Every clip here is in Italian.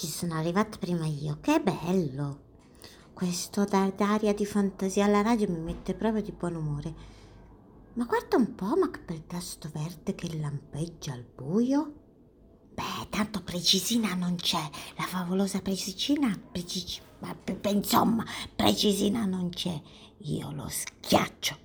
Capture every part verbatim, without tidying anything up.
Oggi sono arrivata prima io, che bello! Questo dar d'aria di fantasia alla radio mi mette proprio di buon umore. Ma guarda un po', ma che bel tasto verde che lampeggia al buio. Beh, tanto Precisina non c'è, la favolosa Precisina, Precis- ma pe- pe- insomma, Precisina non c'è, io lo schiaccio.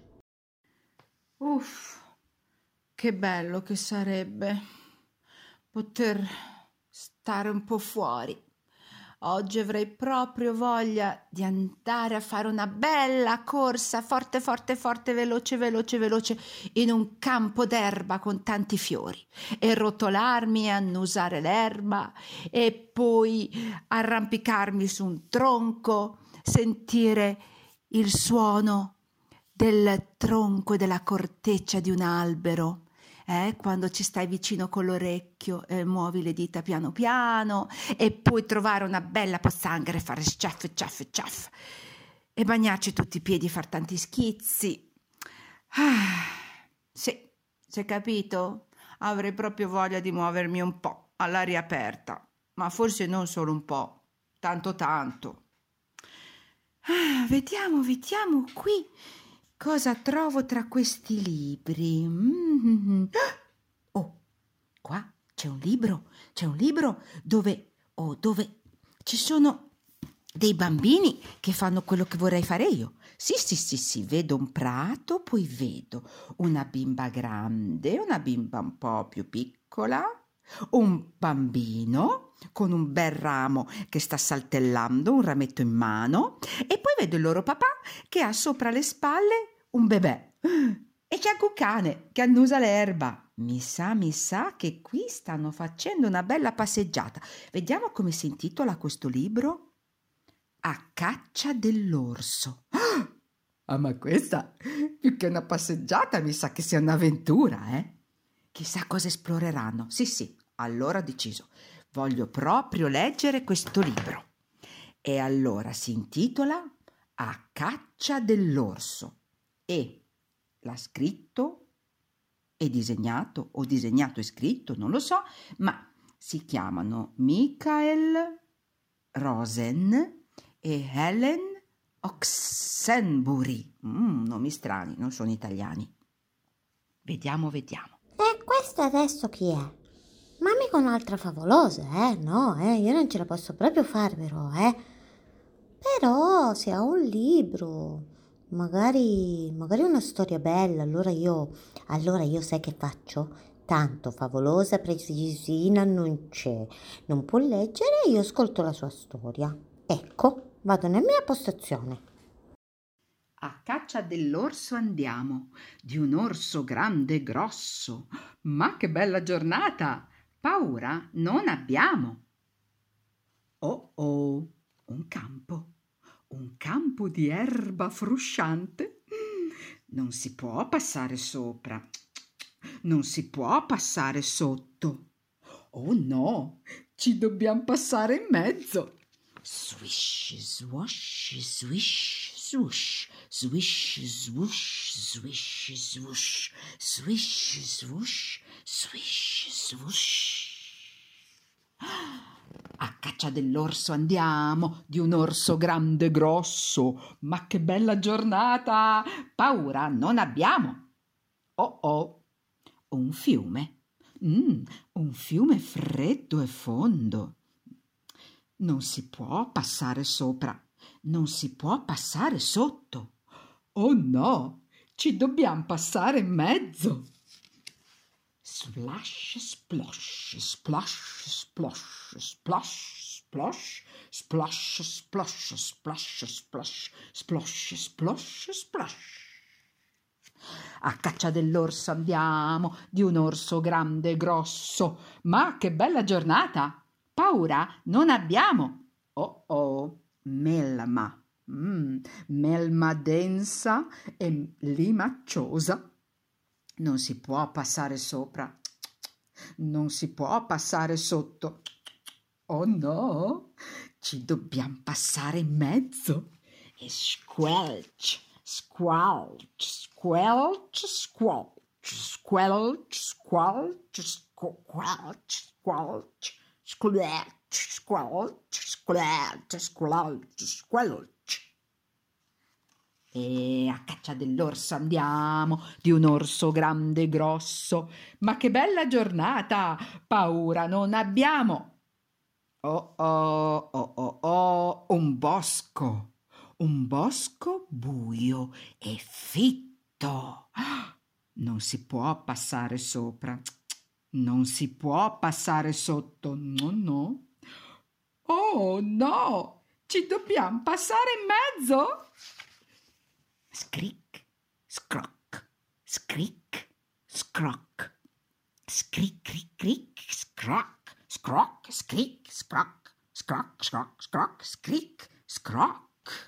Uff, che bello che sarebbe poter stare un po' fuori. Oggi avrei proprio voglia di andare a fare una bella corsa forte, forte, forte, veloce, veloce, veloce in un campo d'erba con tanti fiori e rotolarmi e annusare l'erba e poi arrampicarmi su un tronco, sentire il suono del tronco e della corteccia di un albero. Eh, quando ci stai vicino con l'orecchio e eh, muovi le dita piano piano e poi trovare una bella pozzanghera e fare sciaff, sciaff, sciaff e bagnarci tutti i piedi e far tanti schizzi. Ah, sì, si è capito? Avrei proprio voglia di muovermi un po' all'aria aperta, ma forse non solo un po', tanto tanto. Ah, vediamo, vediamo qui cosa trovo tra questi libri. Mm-hmm. Oh, qua c'è un libro, c'è un libro dove, oh, dove ci sono dei bambini che fanno quello che vorrei fare io. Sì, sì, sì, sì, vedo un prato, poi vedo una bimba grande, una bimba un po' più piccola, un bambino con un bel ramo che sta saltellando, un rametto in mano, e poi vedo il loro papà che ha sopra le spalle un bebè. E c'è anche un cane che annusa l'erba. Mi sa, mi sa che qui stanno facendo una bella passeggiata. Vediamo come si intitola questo libro. A caccia dell'orso. Ah, ma questa, più che una passeggiata, mi sa che sia un'avventura, eh? Chissà cosa esploreranno. Sì, sì, allora ho deciso. Voglio proprio leggere questo libro. E allora si intitola A caccia dell'orso. E l'ha scritto e disegnato, o disegnato e scritto, non lo so, ma si chiamano Michael Rosen e Helen Oxenbury. Mm, nomi strani, non sono italiani. Vediamo, vediamo. E questa adesso chi è? Ma mica un'altra favolosa, eh? No, eh, io non ce la posso proprio fare però, eh? Però se ha un libro, magari, magari una storia bella, allora io, allora io sai che faccio? Tanto favolosa Precisina non c'è, non può leggere, io ascolto la sua storia. Ecco, vado nella mia postazione. A caccia dell'orso andiamo, di un orso grande e grosso. Ma che bella giornata! Paura non abbiamo. Oh oh, un campo, un campo di erba frusciante. Non si può passare sopra, non si può passare sotto. Oh no, ci dobbiamo passare in mezzo. Swish, swash, swish, swoosh, swish, swoosh, swish, swoosh, swish, swoosh, swish, swoosh. A caccia dell'orso andiamo, di un orso grande e grosso. Ma che bella giornata! Paura non abbiamo. Oh oh, un fiume. Mm, un fiume freddo e fondo. Non si può passare sopra, non si può passare sotto. Oh no, ci dobbiamo passare in mezzo. Splash, splosh, splash, splosh, splash, splosh, splash, splosh, splash, splash, splosh, splosh, splash. A caccia dell'orso andiamo, di un orso grande e grosso. Ma che bella giornata! Paura non abbiamo. Oh oh, melma, mm, melma densa e limacciosa. Non si può passare sopra, non si può passare sotto. Oh no, ci dobbiamo passare in mezzo. E squelch, squelch, squelch, squelch, squelch, squelch, squelch, squelch, squelch. squelch, squelch, squelch, squelch. E a caccia dell'orso andiamo, di un orso grande e grosso. Ma che bella giornata, paura non abbiamo. Oh oh, oh oh oh, un bosco, un bosco buio e fitto. Non si può passare sopra, non si può passare sotto, no, no. Oh no, ci dobbiamo passare in mezzo? Scric, scroc, scric, scroc, scric, cric, cric, scroc, scroc, scric, scroc, scroc, scroc, scroc, scric, scroc.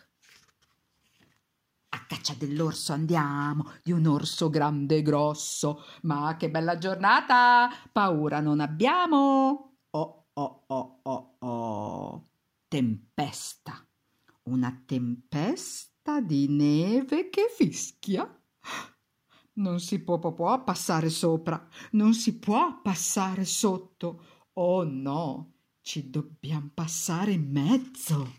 A caccia dell'orso andiamo, di un orso grande e grosso. Ma che bella giornata, paura non abbiamo. Oh, oh, oh, oh, oh. Tempesta, una tempesta di neve che fischia. Non si può, può, può passare sopra, non si può passare sotto. Oh no, ci dobbiamo passare in mezzo.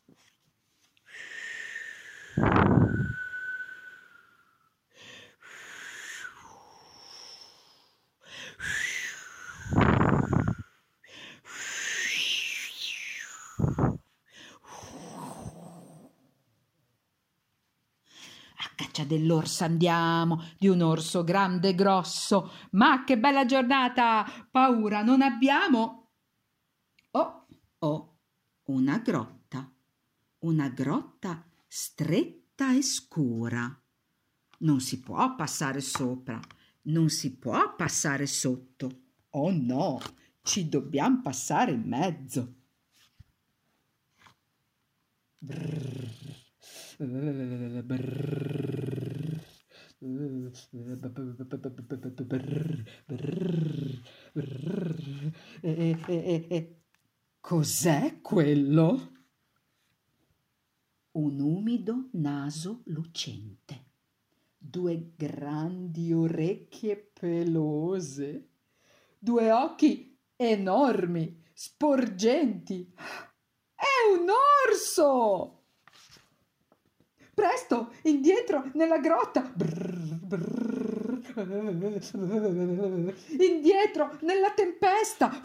A caccia dell'orso andiamo, di un orso grande e grosso. Ma che bella giornata, paura non abbiamo. Oh, oh, una grotta, una grotta stretta e scura. Non si può passare sopra, non si può passare sotto. Oh no, ci dobbiamo passare in mezzo. Brrr. Cos'è quello? Un umido naso lucente, due grandi orecchie pelose, due occhi enormi, sporgenti. È un orso! Presto, indietro nella grotta. Brrr, brrr. Indietro nella tempesta.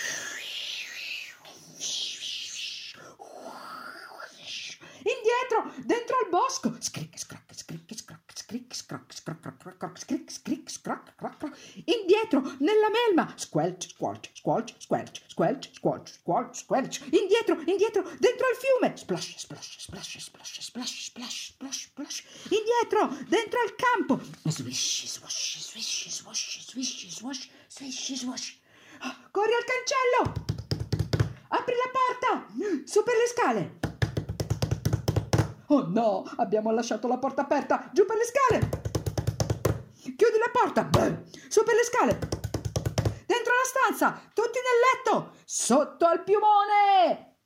Indietro dentro al bosco. Scric, scrac, scric, scrac, scric, scrac, scrac, crac, crac, scric, scric, scrac, crac, crac. Indietro nella melma. Squelch, squelch, squelch, squelch, squelch, squelch, squelch, squelch. Indietro, indietro dentro al fiume. Splash, splash, splash, splash, splash, splash, splash, splash. Indietro dentro al campo. Swish, swash, swish, swash, swish, swash, swish, swash. Corri al cancello. Apri la porta. Su per le scale. Oh no, abbiamo lasciato la porta aperta. Giù per le scale. Chiudi la porta. Beh, su per le scale. Dentro la stanza. Tutti nel letto. Sotto al piumone.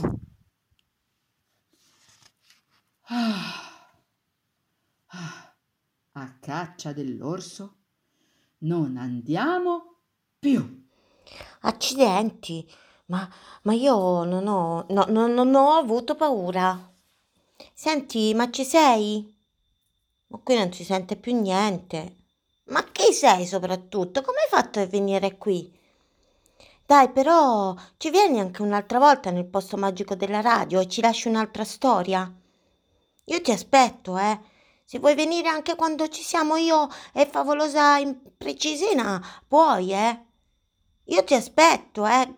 Ah. Ah. A caccia dell'orso non andiamo più. Accidenti, ma, ma io non ho, no, no, non ho avuto paura. Senti, ma ci sei? Ma qui non si sente più niente. Ma chi sei soprattutto? Come hai fatto a venire qui? Dai, però ci vieni anche un'altra volta nel posto magico della radio e ci lasci un'altra storia? Io ti aspetto, eh. Se vuoi venire anche quando ci siamo io e Favolosa Imprecisina, puoi, eh. Io ti aspetto, eh.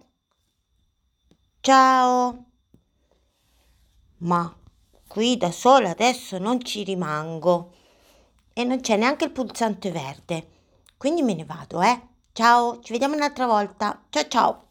Ciao. Ma qui da sola adesso non ci rimango e non c'è neanche il pulsante verde, quindi me ne vado, eh. Ciao, ci vediamo un'altra volta. Ciao ciao.